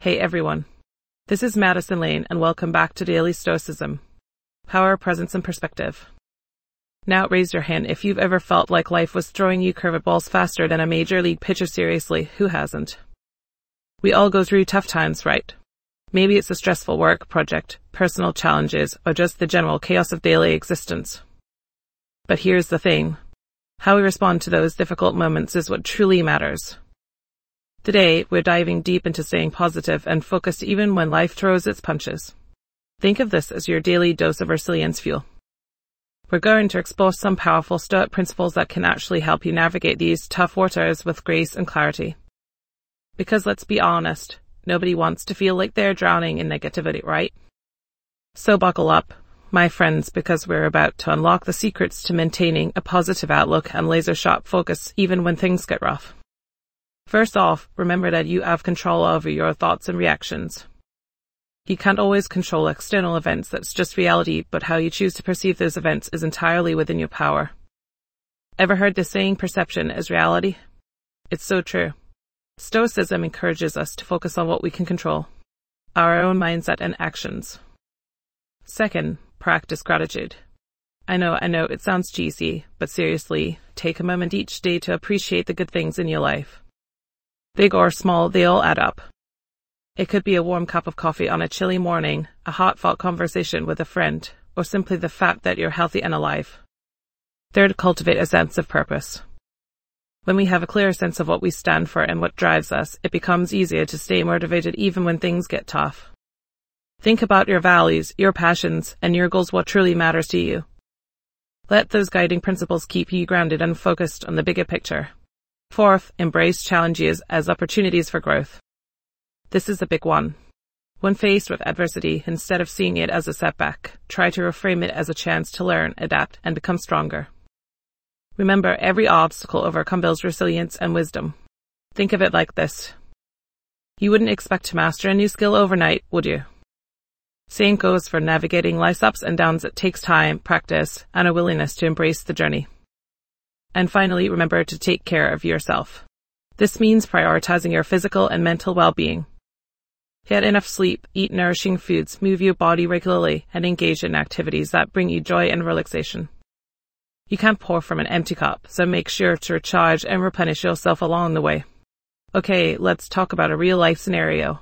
Hey everyone, this is Madison Lane and welcome back to Daily Stoicism. Power, Presence and Perspective. Now raise your hand if you've ever felt like life was throwing you curveballs faster than a major league pitcher. Seriously, who hasn't? We all go through tough times, right? Maybe it's a stressful work project, personal challenges, or just the general chaos of daily existence. But here's the thing. How we respond to those difficult moments is what truly matters. Today, we're diving deep into staying positive and focused even when life throws its punches. Think of this as your daily dose of resilience fuel. We're going to explore some powerful Stoic principles that can actually help you navigate these tough waters with grace and clarity. Because let's be honest, nobody wants to feel like they're drowning in negativity, right? So buckle up, my friends, because we're about to unlock the secrets to maintaining a positive outlook and laser-sharp focus even when things get rough. First off, remember that you have control over your thoughts and reactions. You can't always control external events, that's just reality, but how you choose to perceive those events is entirely within your power. Ever heard the saying, perception is reality? It's so true. Stoicism encourages us to focus on what we can control, our own mindset and actions. Second, practice gratitude. I know, it sounds cheesy, but seriously, take a moment each day to appreciate the good things in your life. Big or small, they all add up. It could be a warm cup of coffee on a chilly morning, a heartfelt conversation with a friend, or simply the fact that you're healthy and alive. Third, cultivate a sense of purpose. When we have a clear sense of what we stand for and what drives us, it becomes easier to stay motivated even when things get tough. Think about your values, your passions, and your goals, what truly matters to you. Let those guiding principles keep you grounded and focused on the bigger picture. Fourth, embrace challenges as opportunities for growth. This is the big one. When faced with adversity, instead of seeing it as a setback, try to reframe it as a chance to learn, adapt, and become stronger. Remember, every obstacle overcome builds resilience and wisdom. Think of it like this. You wouldn't expect to master a new skill overnight, would you? Same goes for navigating life's ups and downs. It takes time, practice, and a willingness to embrace the journey. And finally, remember to take care of yourself. This means prioritizing your physical and mental well-being. Get enough sleep, eat nourishing foods, move your body regularly, and engage in activities that bring you joy and relaxation. You can't pour from an empty cup, so make sure to recharge and replenish yourself along the way. Okay, let's talk about a real-life scenario.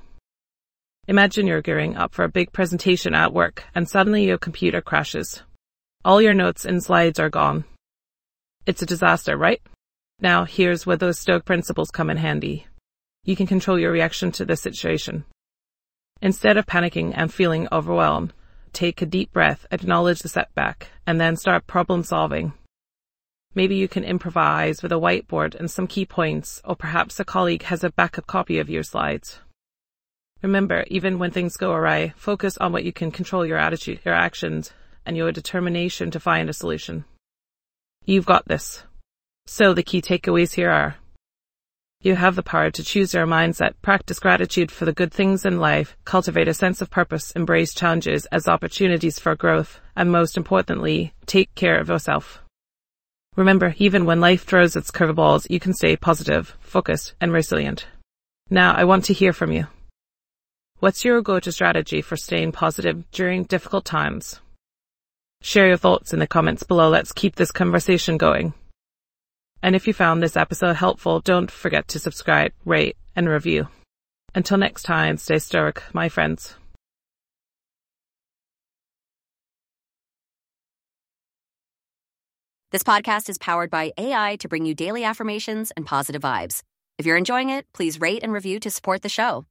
Imagine you're gearing up for a big presentation at work, and suddenly your computer crashes. All your notes and slides are gone. It's a disaster, right? Now, here's where those Stoic principles come in handy. You can control your reaction to the situation. Instead of panicking and feeling overwhelmed, take a deep breath, acknowledge the setback, and then start problem solving. Maybe you can improvise with a whiteboard and some key points, or perhaps a colleague has a backup copy of your slides. Remember, even when things go awry, focus on what you can control: your attitude, your actions, and your determination to find a solution. You've got this. So the key takeaways here are: you have the power to choose your mindset, practice gratitude for the good things in life, cultivate a sense of purpose, embrace challenges as opportunities for growth, and most importantly, take care of yourself. Remember, even when life throws its curveballs, you can stay positive, focused, and resilient. Now, I want to hear from you. What's your go-to strategy for staying positive during difficult times? Share your thoughts in the comments below. Let's keep this conversation going. And if you found this episode helpful, don't forget to subscribe, rate, and review. Until next time, stay stoic, my friends. This podcast is powered by AI to bring you daily affirmations and positive vibes. If you're enjoying it, please rate and review to support the show.